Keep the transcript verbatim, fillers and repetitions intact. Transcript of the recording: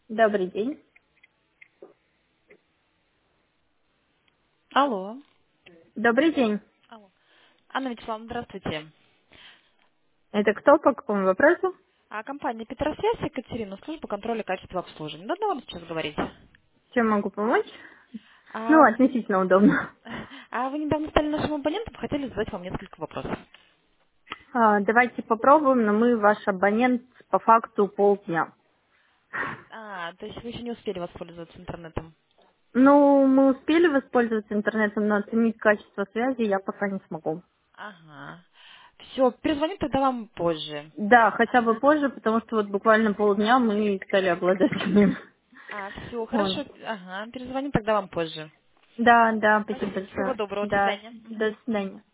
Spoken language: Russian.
Добрый день. Алло. Добрый день. Алло. Анна Вячеславовна, здравствуйте. Это кто по какому вопросу? А компания Петросвязь, Екатерина, служба контроля качества обслуживания. Надо вам сейчас говорить. Чем могу помочь? Ну, А, относительно удобно. а вы недавно стали нашим абонентом, хотели задать вам несколько вопросов. А, давайте попробуем, но мы ваш абонент по факту полдня. А, то есть вы еще не успели воспользоваться интернетом. Ну, мы успели воспользоваться интернетом, но оценить качество связи я пока не смогу. Ага. Все, перезвоню тогда вам позже. Да, хотя бы Ага. позже, потому что вот буквально полдня мы стали обладать ним. А, все, Вот. хорошо. Ага, перезвоню тогда вам позже. Да, да, спасибо Спасибо, всего большое. доброго, до Да, свидания. до свидания.